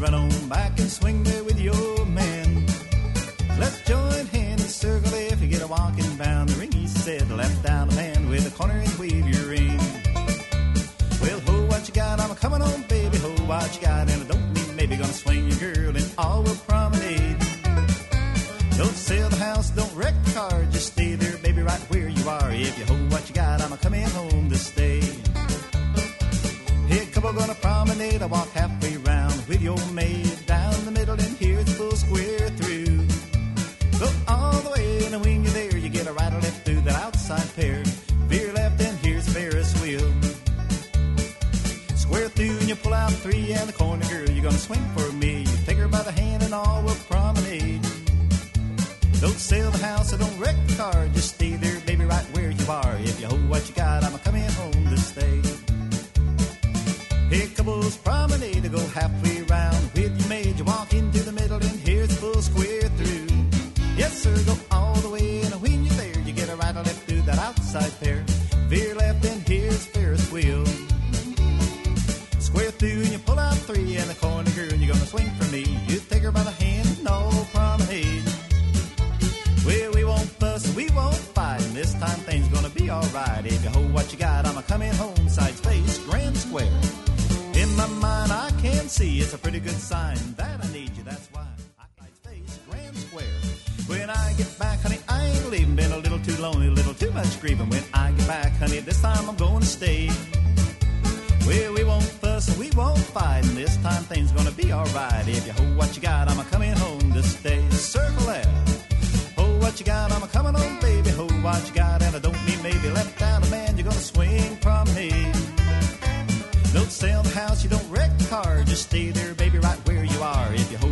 run on back and swing there with your man. Let's join hands and circle if you get a walking down the ring. He said, left down the man with a corner and wave your ring. Well, ho, what you got? I'm coming on, baby. Ho, what you got? And I don't mean maybe gonna swing your girl and all will promenade. Don't sell the house, don't wreck the car. Just stay there, baby, right where you are. If you hold what you got, I'm coming home to stay. Hey, couple gonna promenade. I walk halfway round with your maid. Down the middle and here it's full square through. Go all the way and when you're there, you get a right or left through that outside pair. Veer left and here's Ferris wheel. Square through and you pull out three and the corner girl, you're gonna swing for me. You take her by the hand and all will promenade. Don't sell the house or don't wreck the car. Just stay there, baby, right where you are. If you hold what you got, I'm coming home to stay. Hey, couples promenade to go halfway round with your maid. You walk into the middle and here's the full square through. Yes, sir, go all the way and when you're there, you get a right or left through that outside pair. Veer left and here's Ferris wheel. Square through and you pull out three and the corner girl, you're gonna swing for me. You take her by the hand and all promenade. Well, we won't fuss, we won't fight, and this time things gonna be alright. If you hold what you got, I'm coming home, side space, grand square. In my mind, I can see it's a pretty good sign that I need you. That's why I side space, grand square. When I get back, honey, I ain't leaving. Been a little too lonely, a little too much grieving. When I get back, honey, this time I'm gonna stay. Well, we won't fuss, we won't fight, and this time things gonna be alright. If you hold what you got, I'm coming home to stay. Circle that. What you got, I'm coming home, baby. Hold what you got, and I don't mean maybe left out a man, you're gonna swing promenade. Don't sell the house, you don't wreck the car. Just stay there, baby, right where you are. If you